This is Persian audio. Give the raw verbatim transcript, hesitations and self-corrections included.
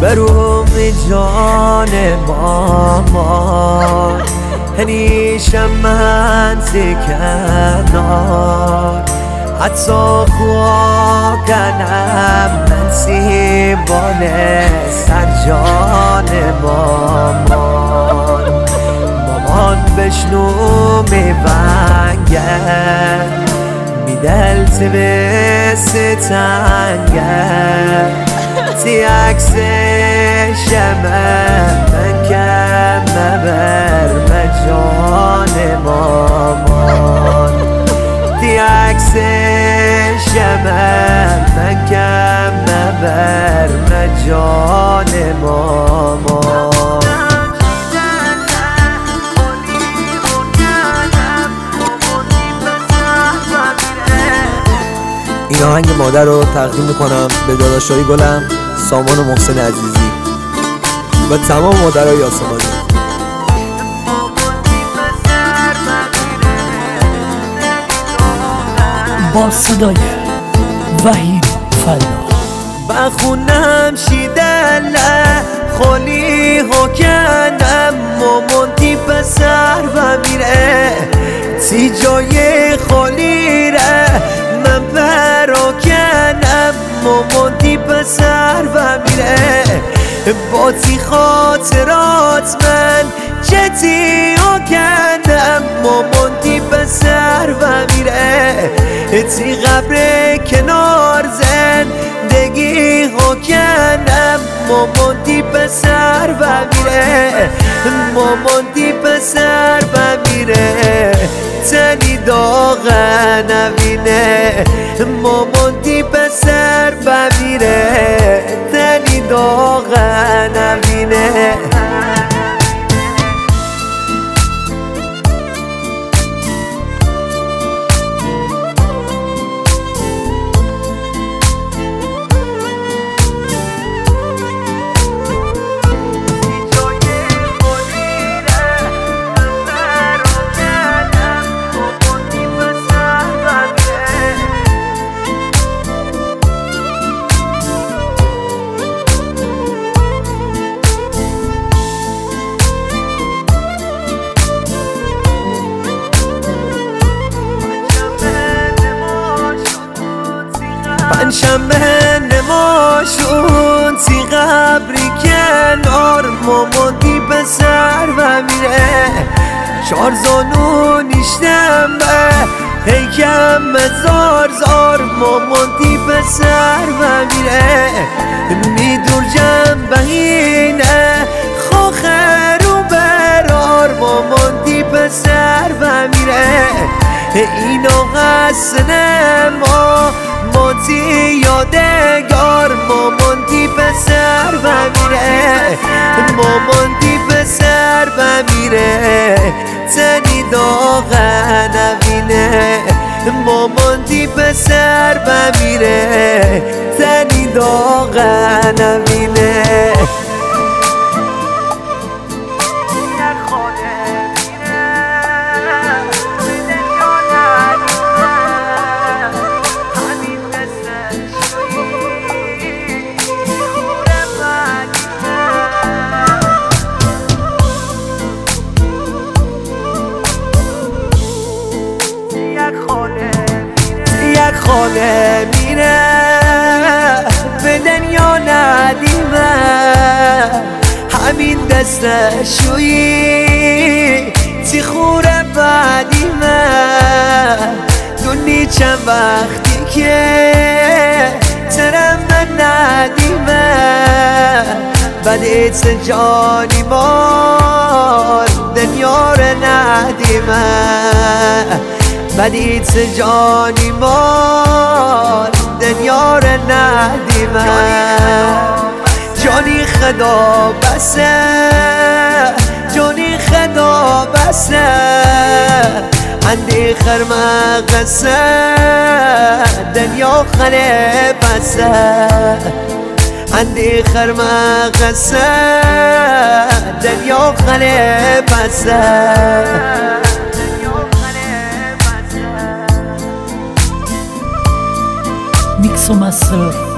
بروم جان مامان هنیشم من سکنار حتی خواه کنم من سیبانه سر جان مامان مامان بشنو میونگه میدل تبستنگه تی عکس شمه من کم مبر مجان مامان تی عکس شمه من کم مبر مجان مامان. این آهنگ مادر رو تقدیم میکنم به داداشای گلم سامان و محسن عزیزی و تمام مادرای آسمانی. با صدای وحید فلاح بخونم شیدله خالی ها کنم مامانتی پسر و میره تی جای خالی ره من پراکنم مامانتی پسر و میره با تی خاطرات من جتی ها کنم مامانتی پسر و میره تی قبر کنار زندگی ها کنم مامانتی پسر و میره مامانتی پسر و میره تنی داغ نبینه مامانتی پسر و میره تنی داغ نبینه. پنجشنبه نماشون تی قبری کنار مامانتی پسر و میره چار زانو نیشتم به هیکم زار زار مامانتی پسر و میره میدور جنبه اینه خوخر و برار مامانتی پسر و میره اینا حسنه ما مانتی یادگار مامانتی پسر و میره مامانتی پسر و میره تنی داغ نبینه مامانتی پسر و میره تنی داغ نبینه. یک خاله میره به دنیا ندیمه همین دستشویی تی خوره بدیمه دونی چند وقتی که ترم من ندیمه بدیت جانی مار دنیا رو ندیمه بدیت جانی مال دنیا رو ندیمه جانی خدا بسه جانی خدا بسه اندی خرمقسه دنیا خله بسه اندی خرمقسه دنیا خله بسه. میکس و مستر